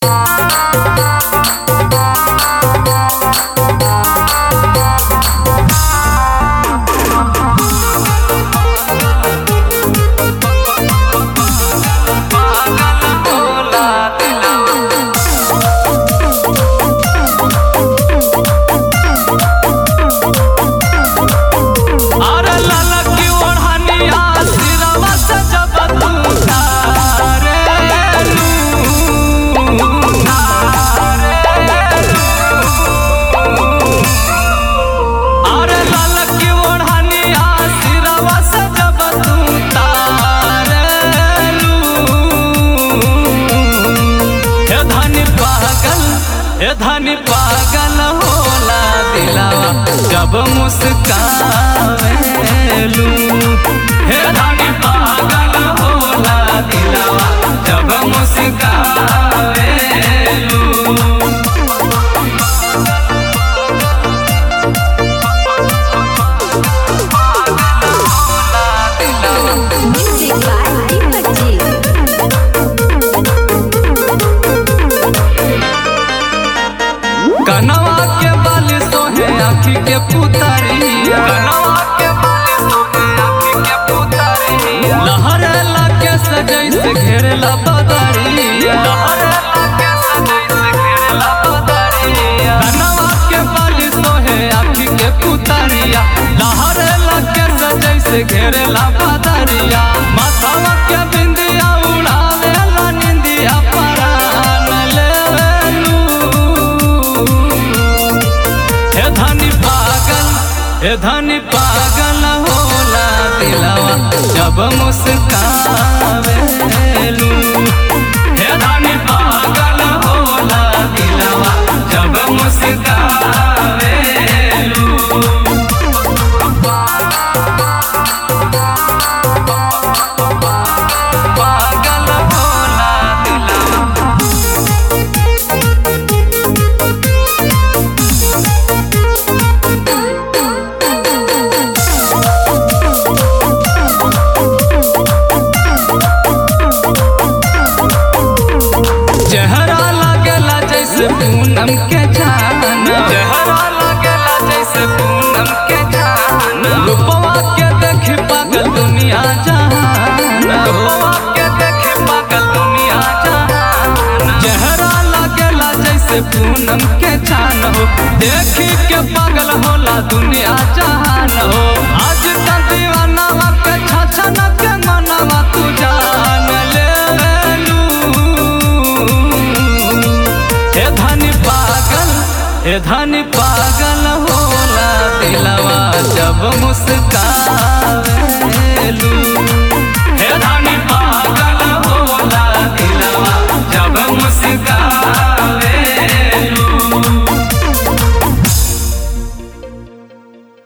धनी पागल होला दिलावा जब मुस्कावेलू। हे धनी पागल होला दिलावा जब मुस्कावेलू। कनवा के बाली सोहे आँखी के पुतरिया, कनवा के बाली सोहे आँखी के पुतरिया। लहरेला के सजै से घेरेला बदरिया, लहरेला के सजै से घेरेला बदरिया। कनवा के बाली सोहे आँखी के पुतरिया, लहरेला के सजै से घेरेला बदरिया। माथवा के बिंदिया उड़ावेला निंदिया परान लेवेलू। हे धनी पागल होला दिलावा जब मुस्कावेलू। हे धनी पागल होला दिलावा जब मुस्कावेलू। पागल होला दिलावा। चेहरा लागेला जैसे पूनम के जान, चेहरा लागेला जैसे पूनम के जान। रूपवा के देख पागल दुनिया जहान, रूपवा के देख पागल दुनिया जहान। चेहरा लागेला जैसे पूनम के जान हो, देखी के पागल होला दुनिया जहान हो। आज तक दीवानावा के छछन के मनवा तू जान लेवेलू। हे धनी पागल होला दिलावा जब मुस्कावेलू।